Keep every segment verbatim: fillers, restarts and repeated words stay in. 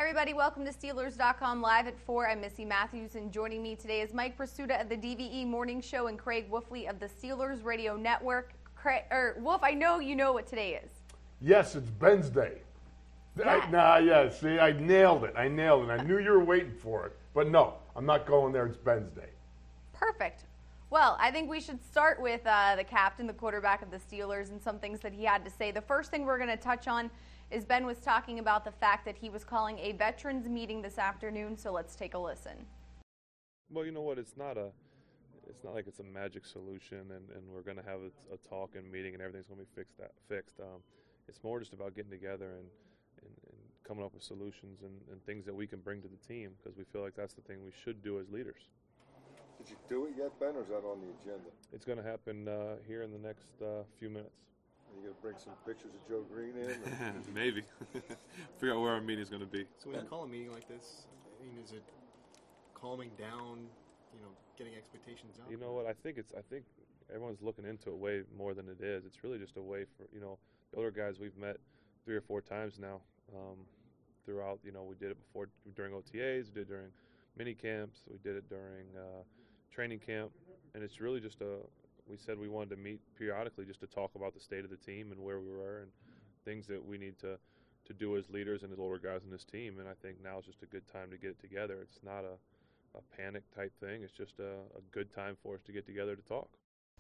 everybody. Welcome to Steelers dot com Live at four. I'm Missy Matthews, and joining me today is Mike Prisuta of the D V E Morning Show and Craig Wolfley of the Steelers Radio Network. Craig, or Wolf, I know you know what today is. Yes, it's Ben's Day. Yes. I, nah, yeah, see, I nailed it. I nailed it. I knew you were waiting for it. But no, I'm not going there. It's Ben's Day. Perfect. Well, I think we should start with uh, the captain, the quarterback of the Steelers, and some things that he had to say. The first thing we're going to touch on is Ben was talking about the fact that he was calling a veterans meeting this afternoon, so let's take a listen. Well, you know what? It's not a, it's not like it's a magic solution, and, and we're going to have a, a talk and meeting, and everything's going to be fixed. That fixed. Um, it's more just about getting together and, and, and coming up with solutions and, and things that we can bring to the team, because we feel like that's the thing we should do as leaders. Did you do it yet, Ben, or is that on the agenda? It's going to happen uh, here in the next uh, few minutes. Are you going to bring some pictures of Joe Green in? Maybe. Figure out where our meeting's going to be. So when you call a meeting like this, I mean, is it calming down, you know, getting expectations out? You know what? I think it's. I think everyone's looking into it way more than it is. It's really just a way for, you know, the older guys we've met three or four times now. Um, throughout, you know, we did it before during O T As, we did it during mini camps, we did it during uh, training camp, and it's really just a. We said we wanted to meet periodically just to talk about the state of the team and where we were and things that we need to, to do as leaders and as older guys in this team. And I think now is just a good time to get it together. It's not a, a panic type thing. It's just a, a good time for us to get together to talk.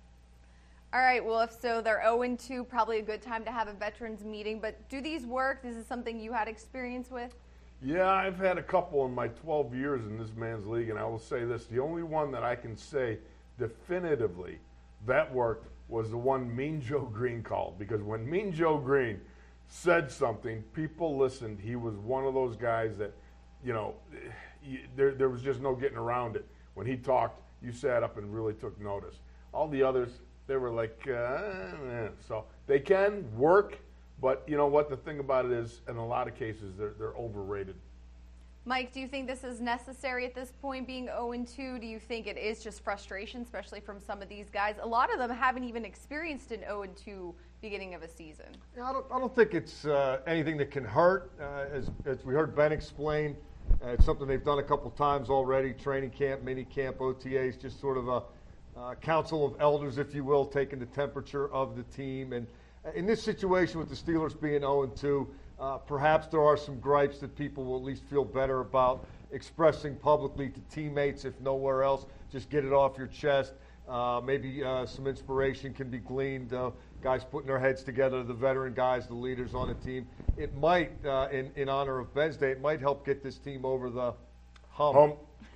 All right, well, if so, they're oh and two, probably a good time to have a veterans meeting. But do these work? This is something you had experience with? Yeah, I've had a couple in my twelve years in this man's league, and I will say this. The only one that I can say definitively that worked was the one Mean Joe Green called, because when Mean Joe Green said something, people listened. He was one of those guys that, you know, you, there, there was just no getting around it. When he talked, you sat up and really took notice. All the others, they were like, uh, eh. So they can work, but you know what? The thing about it is, in a lot of cases, they're, they're overrated. Mike, do you think this is necessary at this point, being oh and two? Do you think it is just frustration, especially from some of these guys? A lot of them haven't even experienced an oh and two beginning of a season. Yeah, I don't, I don't think it's uh, anything that can hurt. Uh, as, as we heard Ben explain, uh, it's something they've done a couple times already, training camp, mini camp, O T As, just sort of a uh, council of elders, if you will, taking the temperature of the team. And in this situation with the Steelers being oh and two, Uh, perhaps there are some gripes that people will at least feel better about expressing publicly to teammates, if nowhere else. Just get it off your chest. Uh, maybe uh, some inspiration can be gleaned. Uh, guys putting their heads together, the veteran guys, the leaders on the team. It might, uh, in, in honor of Ben's Day, it might help get this team over the hump. Hump.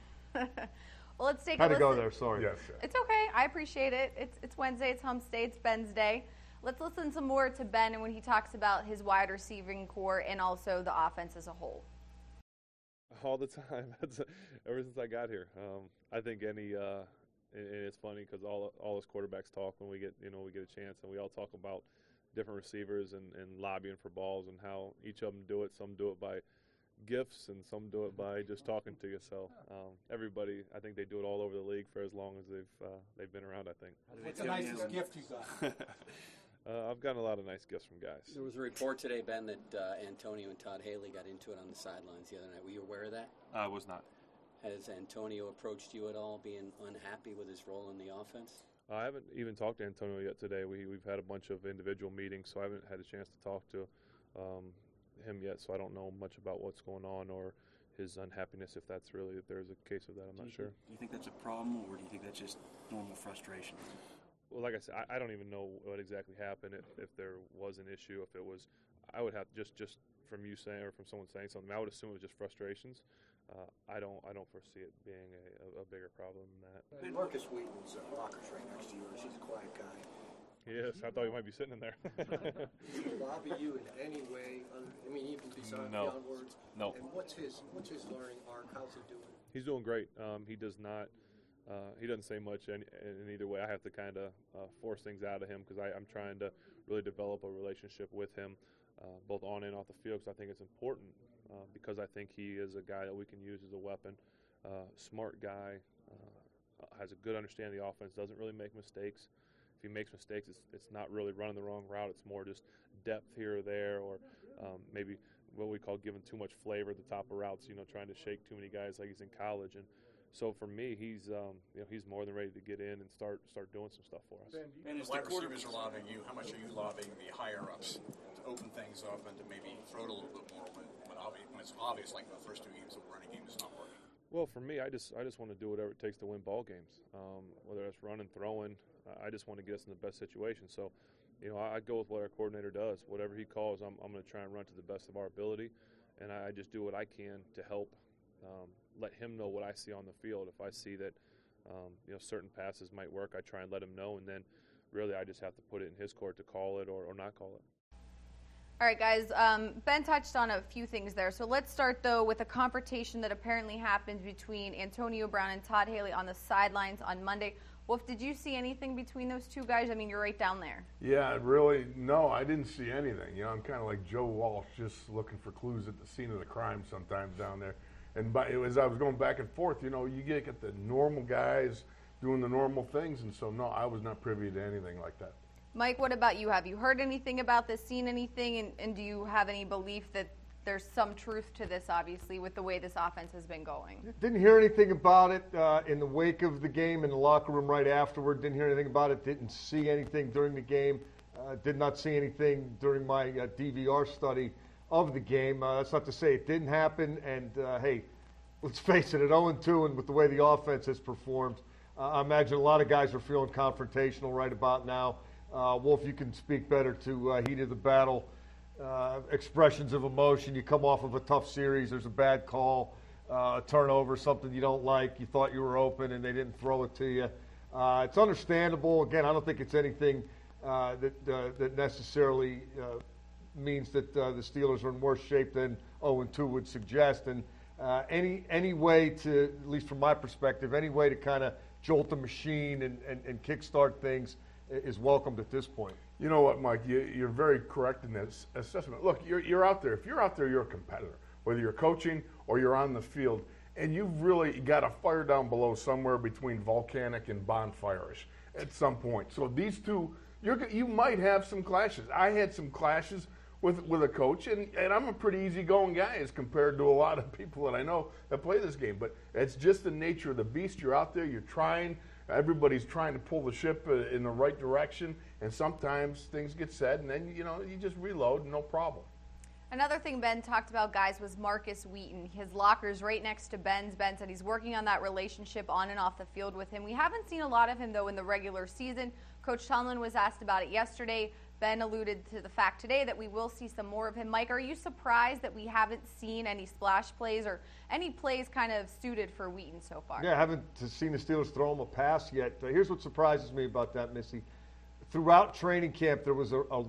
Well, let's take Had a to listen. go there, sorry. Yes. It's okay. I appreciate it. It's, it's Wednesday. It's Hump Day. It's Ben's Day. Let's listen some more to Ben and when he talks about his wide receiving core and also the offense as a whole. All the time. That's ever since I got here. Um, I think any, uh, and, and it's funny because all all us quarterbacks talk when we get, you know, we get a chance, and we all talk about different receivers and, and lobbying for balls and how each of them do it. Some do it by gifts and some do it by just talking to you. So um, everybody, I think they do it all over the league for as long as they've uh, they've been around, I think. What's the nicest gift you got? Uh, I've gotten a lot of nice gifts from guys. There was a report today, Ben, that uh, Antonio and Todd Haley got into it on the sidelines the other night. Were you aware of that? I was not. Has Antonio approached you at all, being unhappy with his role in the offense? I haven't even talked to Antonio yet today. We, we've had a bunch of individual meetings, so I haven't had a chance to talk to um, him yet, so I don't know much about what's going on or his unhappiness, if that's really, if there's a case of that. I'm do not sure. Think, do you think that's a problem, or do you think that's just normal frustration? Well, like I said, I, I don't even know what exactly happened. If, if there was an issue, if it was, I would have just just from you saying or from someone saying something, I would assume it was just frustrations. Uh, I don't I don't foresee it being a, a, a bigger problem than that. And Marcus Wheaton's uh, locker's right next to yours. He's a quiet guy. Yes, I thought you might be sitting in there. Does he lobby you in any way? Other, I mean, even besides no. beyond words. No. And what's his what's his learning arc? How's he doing? He's doing great. Um, he does not. Uh, he doesn't say much in, in either way. I have to kind of uh, force things out of him because I'm trying to really develop a relationship with him, uh, both on and off the field, because I think it's important uh, because I think he is a guy that we can use as a weapon. Uh, smart guy, uh, has a good understanding of the offense, doesn't really make mistakes. if he makes mistakes, it's, it's not really running the wrong route. It's more just depth here or there, or um, maybe what we call giving too much flavor at the top of routes, you know, trying to shake too many guys like he's in college. And so for me, he's um, you know, he's more than ready to get in and start start doing some stuff for us. And as the receivers are lobbing you, how much are you lobbing the higher-ups to open things up and to maybe throw it a little bit more when, when, obvious, when it's obvious, like the first two games, the running game is not working? Well, for me, I just I just want to do whatever it takes to win ball games, um, whether it's running, throwing. I just want to get us in the best situation. So, you know, I, I go with what our coordinator does. Whatever he calls, I'm, I'm going to try and run to the best of our ability, and I, I just do what I can to help um, let him know what I see on the field. If I see that, um, you know, certain passes might work, I try and let him know, and then really I just have to put it in his court to call it or, or not call it. All right, guys, um, Ben touched on a few things there. So let's start, though, with a confrontation that apparently happened between Antonio Brown and Todd Haley on the sidelines on Monday. Wolf, did you see anything between those two guys? I mean, you're right down there. Yeah, really, no, I didn't see anything. You know, I'm kind of like Joe Walsh, just looking for clues at the scene of the crime sometimes down there. And by, as I was going back and forth, you know, you get, get the normal guys doing the normal things, and so, no, I was not privy to anything like that. Mike, what about you? Have you heard anything about this, seen anything, and, and do you have any belief that there's some truth to this, obviously, with the way this offense has been going? Didn't hear anything about it uh, in the wake of the game, in the locker room right afterward. Didn't hear anything about it. Didn't see anything during the game. Uh, did not see anything during my uh, D V R study of the game. Uh, that's not to say it didn't happen. And, uh, hey, let's face it, at oh and two and with the way the offense has performed, uh, I imagine a lot of guys are feeling confrontational right about now. Uh, Wolf, you can speak better to uh, heat of the battle, uh, expressions of emotion. You come off of a tough series. There's a bad call, uh, a turnover, something you don't like. You thought you were open and they didn't throw it to you. Uh, it's understandable. Again, I don't think it's anything uh, that uh, that necessarily uh, means that uh, the Steelers are in worse shape than oh and two would suggest. And uh, any any way to, at least from my perspective, any way to kind of jolt the machine and, and, and kickstart things is welcomed at this point. You know what, Mike? You, you're very correct in this assessment. Look, you're, you're out there. If you're out there, you're a competitor, whether you're coaching or you're on the field, and you've really got a fire down below somewhere between volcanic and bonfire-ish at some point. So these two, you're, you might have some clashes. I had some clashes with with a coach, and, and I'm a pretty easygoing guy as compared to a lot of people that I know that play this game. But it's just the nature of the beast. You're out there. You're trying. Everybody's trying to pull the ship in the right direction, and sometimes things get said, and then, you know, you just reload, no problem. Another thing Ben talked about, guys, was Marcus Wheaton. His locker's right next to Ben's. Ben said he's working on that relationship on and off the field with him. We haven't seen a lot of him, though, in the regular season. Coach Tomlin was asked about it yesterday. Ben alluded to the fact today that we will see some more of him. Mike, are you surprised that we haven't seen any splash plays or any plays kind of suited for Wheaton so far? Yeah, I haven't seen the Steelers throw him a pass yet. Uh, here's what surprises me about that, Missy. Throughout training camp, there was a, a,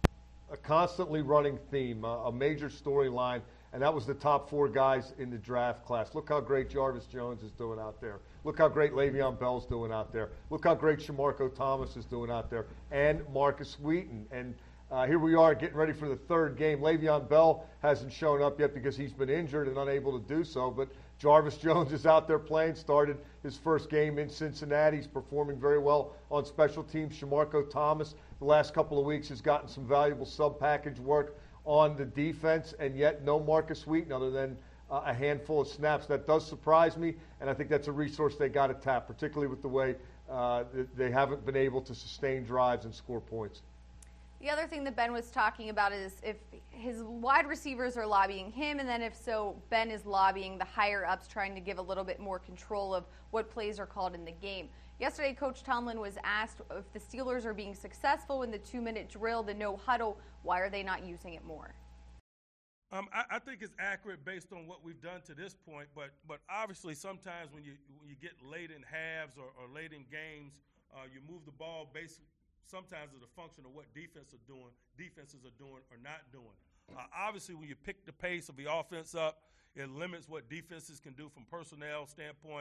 a constantly running theme, a, a major storyline, and that was the top four guys in the draft class. Look how great Jarvis Jones is doing out there. Look how great Le'Veon Bell's doing out there. Look how great Shamarko Thomas is doing out there, and Marcus Wheaton. And uh, here we are getting ready for the third game. Le'Veon Bell hasn't shown up yet because he's been injured and unable to do so, but Jarvis Jones is out there playing, started his first game in Cincinnati. He's performing very well on special teams. Shamarko Thomas, the last couple of weeks, has gotten some valuable sub-package work on the defense, and yet no Marcus Wheaton other than uh, a handful of snaps. That does surprise me, and I think that's a resource they got to tap, particularly with the way uh, they haven't been able to sustain drives and score points. The other thing that Ben was talking about is if his wide receivers are lobbying him, and then if so, Ben is lobbying the higher-ups, trying to give a little bit more control of what plays are called in the game. Yesterday, Coach Tomlin was asked if the Steelers are being successful in the two-minute drill, the no huddle, why are they not using it more? Um, I, I think it's accurate based on what we've done to this point, but but obviously sometimes when you when you get late in halves or, or late in games, uh, you move the ball based sometimes as a function of what defense are doing, defenses are doing or not doing. Uh, obviously, when you pick the pace of the offense up, it limits what defenses can do from personnel standpoint.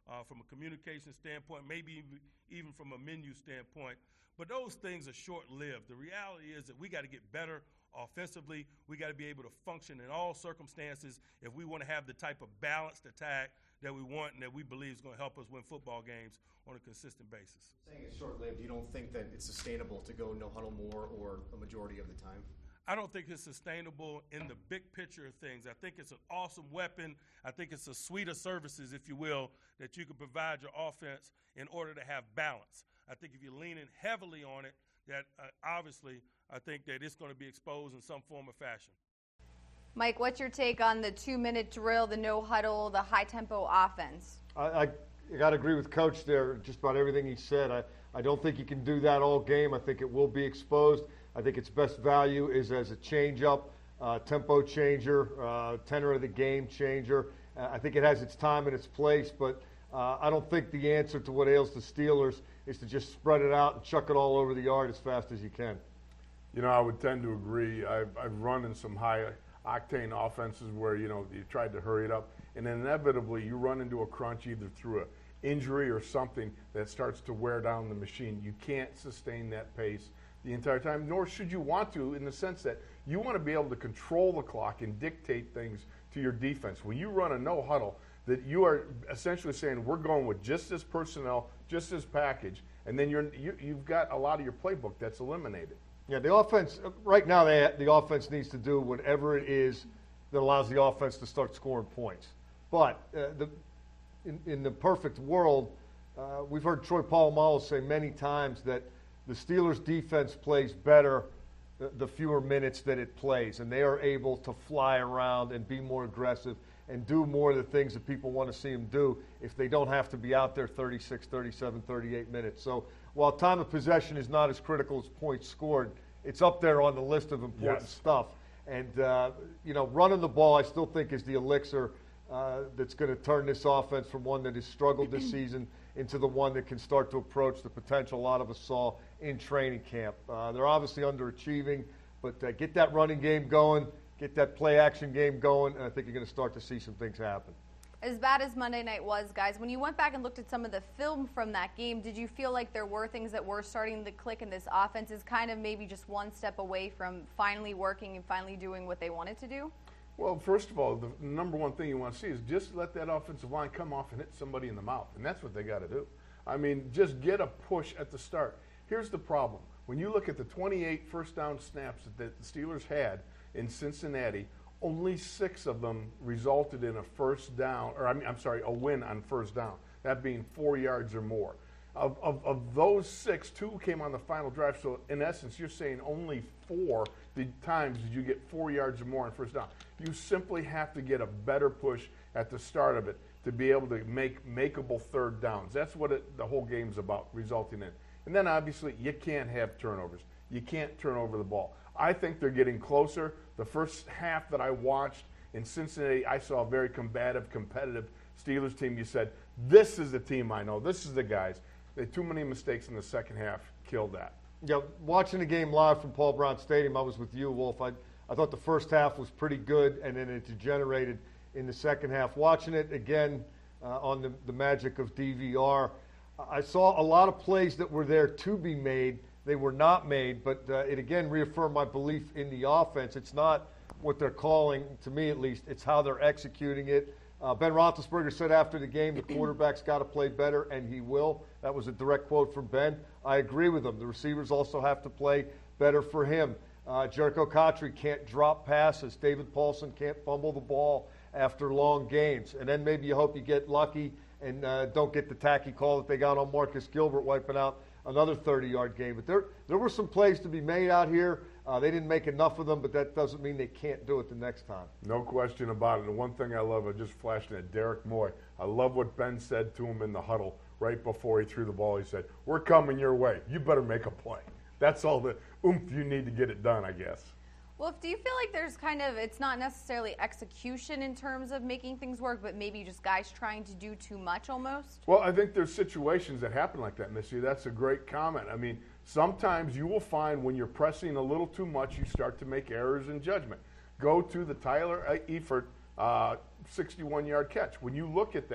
uh, from a communication standpoint, maybe even, even from a menu standpoint. But those things are short-lived. The reality is that we got to get better offensively. We got to be able to function in all circumstances if we want to have the type of balanced attack that we want and that we believe is going to help us win football games on a consistent basis. Saying it's short-lived, you don't think that it's sustainable to go no huddle more or a majority of the time? I don't think it's sustainable in the big picture of things. I think it's an awesome weapon. I think it's a suite of services, if you will, that you can provide your offense in order to have balance. I think if you're leaning heavily on it, that uh, obviously I think that it's going to be exposed in some form or fashion. Mike, what's your take on the two-minute drill, the no-huddle, the high-tempo offense? I, I, I got to agree with Coach there, just about everything he said. I, I don't think you can do that all game. I think it will be exposed. I think its best value is as a change-up, uh, tempo changer, uh, tenor of the game changer. Uh, I think it has its time and its place, but uh, I don't think the answer to what ails the Steelers is to just spread it out and chuck it all over the yard as fast as you can. You know, I would tend to agree. I've, I've run in some high-octane offenses where, you know, you tried to hurry it up, and inevitably you run into a crunch either through an injury or something that starts to wear down the machine. You can't sustain that pace the entire time, nor should you want to, in the sense that you want to be able to control the clock and dictate things to your defense. When you run a no-huddle, that you are essentially saying we're going with just this personnel, just this package, and then you're, you, you've got a lot of your playbook that's eliminated. Yeah, the offense, right now they, the offense needs to do whatever it is that allows the offense to start scoring points. But uh, the, in, in the perfect world, uh, we've heard Troy Polamalu say many times that the Steelers' defense plays better the, the fewer minutes that it plays, and they are able to fly around and be more aggressive and do more of the things that people want to see them do if they don't have to be out there thirty-six, thirty-seven, thirty-eight minutes. So while time of possession is not as critical as points scored, it's up there on the list of important yes. stuff. And, uh, you know, running the ball I still think is the elixir uh, that's going to turn this offense from one that has struggled this season into the one that can start to approach the potential a lot of us saw in training camp. Uh, they're obviously underachieving, but uh, get that running game going, get that play-action game going, and I think you're going to start to see some things happen. As bad as Monday night was, guys, when you went back and looked at some of the film from that game, did you feel like there were things that were starting to click and this offense is kind of maybe just one step away from finally working and finally doing what they wanted to do? Well, first of all, the number one thing you want to see is just let that offensive line come off and hit somebody in the mouth, and that's what they got to do. I mean, just get a push at the start. Here's the problem. When you look at the twenty-eight first down snaps that the Steelers had in Cincinnati, only six of them resulted in a first down, or I mean, I'm sorry, a win on first down, that being four yards or more. Of, of, of those six, two came on the final drive. So, in essence, you're saying only four the times did you get four yards or more on first down. You simply have to get a better push at the start of it to be able to make makeable third downs. That's what it, the whole game's about, resulting in. And then, obviously, you can't have turnovers. You can't turn over the ball. I think they're getting closer. The first half that I watched in Cincinnati, I saw a very combative, competitive Steelers team. You said, this is the team I know. This is the guys. They had too many mistakes in the second half. Killed that. Yeah, watching the game live from Paul Brown Stadium, I was with you, Wolf. I, I thought the first half was pretty good, and then it degenerated in the second half. Watching it again uh, on the, the magic of D V R, I saw a lot of plays that were there to be made. They were not made, but uh, it again reaffirmed my belief in the offense. It's not what they're calling, to me at least, it's how they're executing it. Uh, Ben Roethlisberger said after the game, the quarterback's got to play better, and he will. That was a direct quote from Ben. I agree with him. The receivers also have to play better for him. Uh, Jerricho Cotchery can't drop passes. David Paulson can't fumble the ball after long games. And then maybe you hope you get lucky and uh, don't get the tacky call that they got on Marcus Gilbert wiping out another thirty-yard game. But there, there were some plays to be made out here. Uh, they didn't make enough of them, but that doesn't mean they can't do it the next time. No question about it. And one thing I love, I just flashed in at Derek Moy. I love what Ben said to him in the huddle right before he threw the ball. He said, we're coming your way. You better make a play. That's all the oomph you need to get it done, I guess. Well, do you feel like there's kind of, it's not necessarily execution in terms of making things work, but maybe just guys trying to do too much almost? Well, I think there's situations that happen like that, Missy. That's a great comment. I mean, sometimes you will find when you're pressing a little too much, you start to make errors in judgment. Go to the Tyler Eifert uh, sixty-one-yard catch. When you look at that,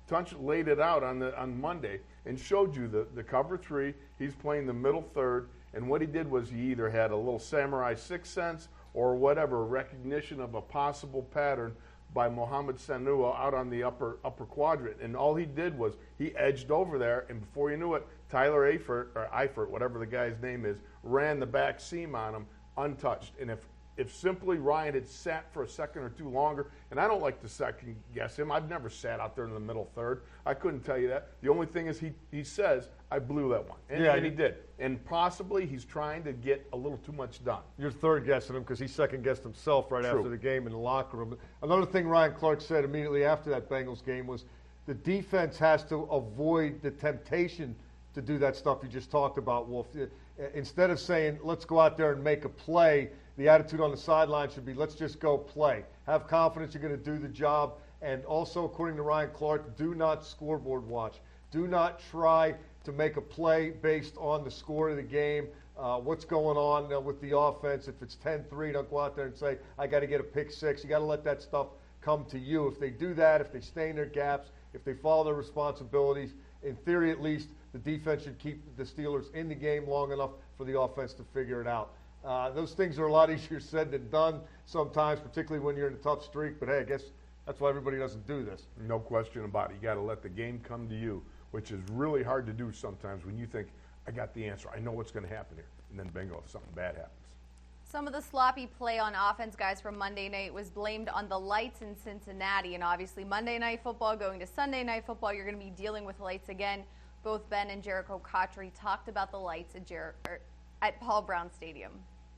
Tunch laid it out on the on Monday and showed you the, the cover three. He's playing the middle third, and what he did was he either had a little samurai sixth sense or whatever, recognition of a possible pattern by Mohamed Sanu out on the upper upper quadrant. And all he did was he edged over there, and before you knew it, Tyler Eifert, or Eifert, whatever the guy's name is, ran the back seam on him untouched. And if If simply Ryan had sat for a second or two longer, and I don't like to second guess him. I've never sat out there in the middle third. I couldn't tell you that. The only thing is he, he says, I blew that one. And, yeah, and he did. And possibly he's trying to get a little too much done. You're third guessing him because he second guessed himself right True. after the game in the locker room. Another thing Ryan Clark said immediately after that Bengals game was the defense has to avoid the temptation to do that stuff you just talked about, Wolf. Instead of saying, let's go out there and make a play, the attitude on the sideline should be, let's just go play. Have confidence you're going to do the job. And also, according to Ryan Clark, do not scoreboard watch. Do not try to make a play based on the score of the game, uh, what's going on uh, with the offense. If it's ten three, don't go out there and say, I got to get a pick six. You got to let that stuff come to you. If they do that, if they stay in their gaps, if they follow their responsibilities, in theory at least, the defense should keep the Steelers in the game long enough for the offense to figure it out. Uh, those things are a lot easier said than done sometimes, particularly when you're in a tough streak. But, hey, I guess that's why everybody doesn't do this. No question about it. You got to let the game come to you, which is really hard to do sometimes when you think, I got the answer. I know what's going to happen here. And then, bingo, something bad happens. Some of the sloppy play on offense, guys, from Monday night was blamed on the lights in Cincinnati. And obviously Monday Night Football going to Sunday Night Football, you're going to be dealing with lights again. Both Ben and Jericho Cotchery talked about the lights at, Jer- er, at Paul Brown Stadium.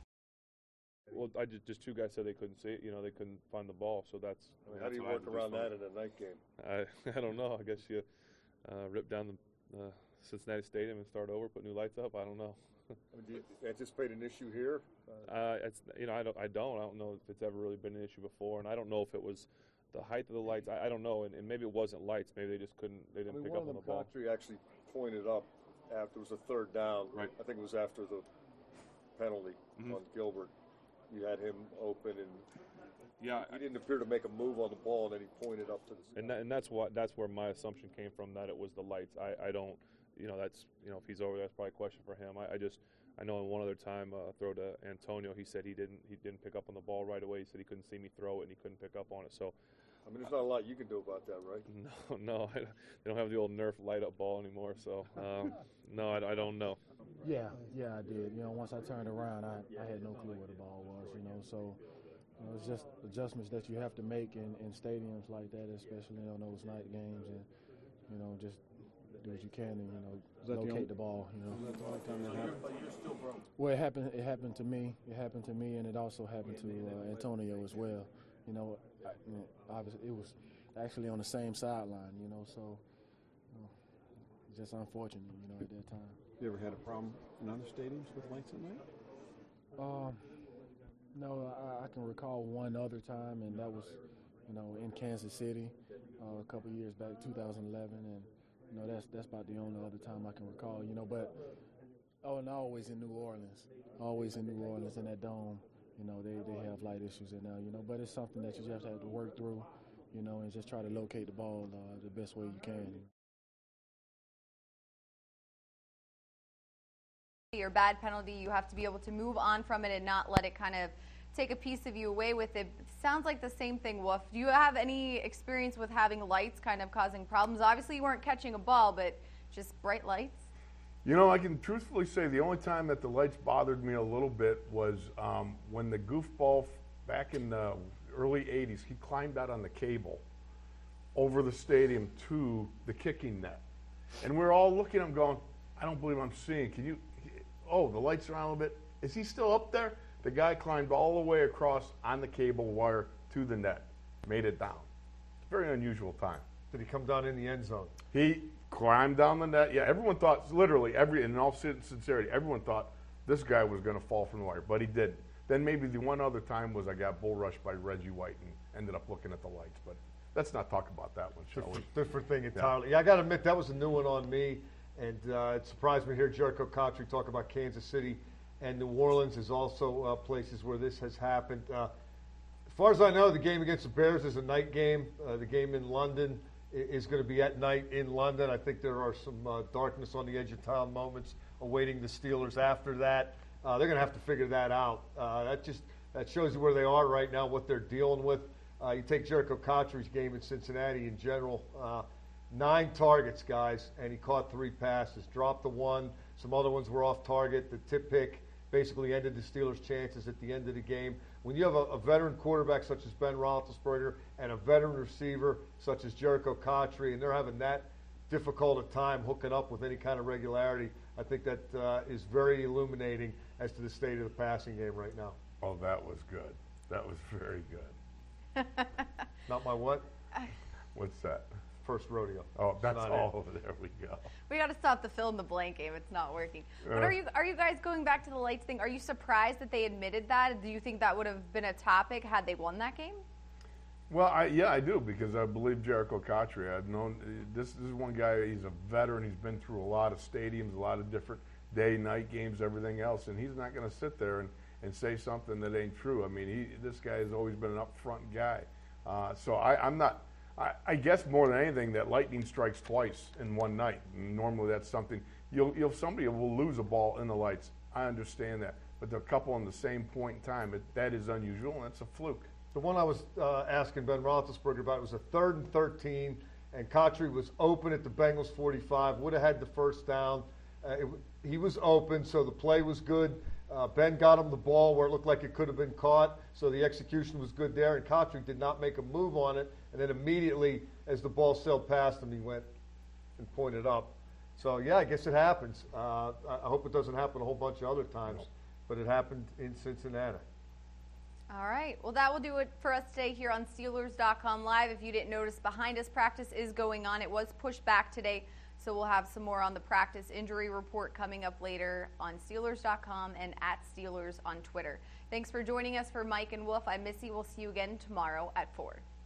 Well, I just, just two guys said they couldn't see it. You know, they couldn't find the ball. So that's. I mean, How do you work around that in a night game? I I don't know. I guess you uh, rip down the uh, Cincinnati Stadium and start over, put new lights up. I don't know. I mean, do you anticipate an issue here? Uh, it's you know I don't I don't I don't know if it's ever really been an issue before, and I don't know if it was the height of the lights. I, I don't know, and, and maybe it wasn't lights. Maybe they just couldn't. They didn't I mean, pick one up on of the them, ball. Cotchery actually pointed up after it was a third down. Right. I think it was after the penalty Mm-hmm. on Gilbert. You had him open, and yeah, he didn't appear to make a move on the ball, and then he pointed up to the sky. And that, and that's what that's where my assumption came from, that it was the lights. I, I don't, you know, that's you know if he's over there, that's probably a question for him. I, I just I know in one other time uh, throw to Antonio, he said he didn't he didn't pick up on the ball right away. He said he couldn't see me throw it and he couldn't pick up on it. So. I mean, there's not a lot you can do about that, right? No, no, I, they don't have the old Nerf light-up ball anymore, so um, no, I, I don't know. Yeah, yeah, I did. You know, once I turned around, I, I had no clue where the ball was. You know, so you know, it's just adjustments that you have to make in, in stadiums like that, especially on those night games, and you know, just do what you can and you know locate the, the ball. You know. Was that the only time that happened? But you're still broke. Well, it happened. It happened to me. It happened to me, and it also happened to uh, Antonio as well. You know, I, you know, obviously it was actually on the same sideline, you know, so you know, just unfortunate, you know, at that time. You ever had a problem in other stadiums with lights at night? Um, no, I, I can recall one other time, and that was, you know, in Kansas City uh, a couple years back, two thousand eleven, and you know that's that's about the only other time I can recall, you know. But oh, and always in New Orleans, always in New Orleans in that dome. You know, they, they have light issues in there, you know, but it's something that you just have to work through, you know, and just try to locate the ball uh, the best way you can. Your bad penalty, you have to be able to move on from it and not let it kind of take a piece of you away with it. Sounds like the same thing, Wolf. Do you have any experience with having lights kind of causing problems? Obviously, you weren't catching a ball, but just bright lights? You know, I can truthfully say the only time that the lights bothered me a little bit was um, when the goofball back in the early eighties, he climbed out on the cable over the stadium to the kicking net. And we're all looking at him going, I don't believe I'm seeing. Can you, oh, the lights are on a little bit. Is he still up there? The guy climbed all the way across on the cable wire to the net, made it down. It's a very unusual time. Did he come down in the end zone? He climbed down the net. Yeah, everyone thought, literally, every in all sincerity, everyone thought this guy was going to fall from the wire, but he didn't. Then maybe the one other time was I got bull rushed by Reggie White and ended up looking at the lights. But let's not talk about that one, shall different, we? Different thing entirely. Yeah, yeah I got to admit, that was a new one on me, and uh, it surprised me to hear Jericho Cotchery talk about Kansas City and New Orleans is also uh, places where this has happened. Uh, as far as I know, the game against the Bears is a night game. Uh, the game in London is going to be at night in London. I think there are some uh, darkness on the edge of town moments awaiting the Steelers after that. Uh, they're going to have to figure that out. Uh, that just that shows you where they are right now, what they're dealing with. Uh, you take Jericho Cotchery's game in Cincinnati in general. Uh, nine targets, guys, and he caught three passes, dropped the one. Some other ones were off target. The tip pick basically ended the Steelers' chances at the end of the game. When you have a, a veteran quarterback such as Ben Roethlisberger and a veteran receiver such as Jericho Cotchery, and they're having that difficult a time hooking up with any kind of regularity, I think that uh, is very illuminating as to the state of the passing game right now. Oh, that was good. That was very good. Not my what? What's that? First rodeo. Oh, that's Not all. it. There we go. We got to stop the fill in the blank game. It's not working. Uh, but are you are you guys going back to the lights thing? Are you surprised that they admitted that? Do you think that would have been a topic had they won that game? Well, I, yeah, I do, because I believe Jericho Cotchery. I've known this, this is one guy. He's a veteran. He's been through a lot of stadiums, a lot of different day, night games, everything else, and he's not going to sit there and, and say something that ain't true. I mean, he, this guy has always been an upfront guy. Uh, so I, I'm not. I, I guess more than anything that lightning strikes twice in one night. And normally that's something you'll, you'll somebody will lose a ball in the lights. I understand that, but the couple in the same point in time, it, that is unusual, and it's a fluke. The one I was uh, asking Ben Roethlisberger about was a third and thirteen, and Cotchery was open at the Bengals forty-five, would have had the first down. Uh, it, he was open, so the play was good. Uh, Ben got him the ball where it looked like it could have been caught, so the execution was good there, and Cotchery did not make a move on it, and then immediately as the ball sailed past him, he went and pointed up. So, yeah, I guess it happens. Uh, I hope it doesn't happen a whole bunch of other times, but it happened in Cincinnati. All right. Well, that will do it for us today here on Steelers dot com Live. If you didn't notice, behind us practice is going on. It was pushed back today, so we'll have some more on the practice injury report coming up later on Steelers dot com and at Steelers on Twitter. Thanks for joining us. For Mike and Wolf, I'm Missy. We'll see you again tomorrow at four.